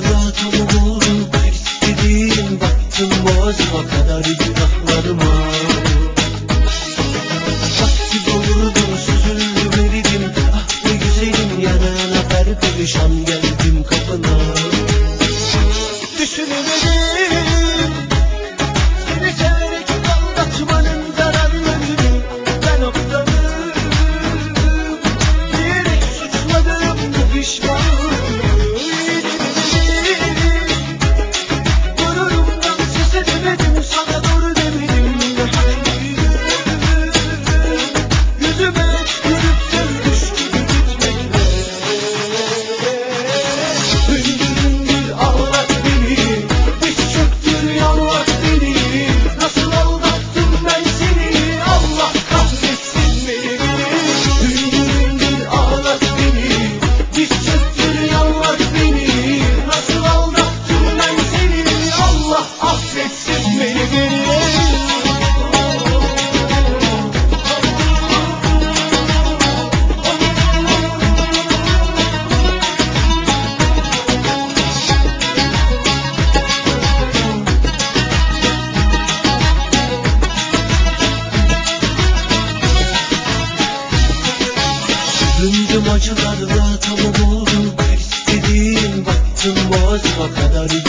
acılarla tamam oldum. İstediğim baktım boğazıma kadar günahlarıma. Vakti doldurdum, süzüldüm eridim. Ah be güzelim, yana yana perperişan geldim kapına. Düşünemedim seni severek aldatmanın zararlarını. Ben aptalım, diyerek suçladım bu pişmanlığı. Yenemedim, gururumdan ses edemedim, sana doğru demedim. Haklıydım, yüzüme tükürüp de düştü gitmekle. Hüngür hüngür ağlat beni, diz çöktür yalvar beni. Nasıl aldattım ben seni, Allah kahretsin beni. Hüngür hüngür ağlat beni, diz çöktür yalvar beni. Nasıl aldattım ben seni, Allah affetsin beni. Süründüm acılarla tamam oldum. İstediğim baktım boğazıma kadar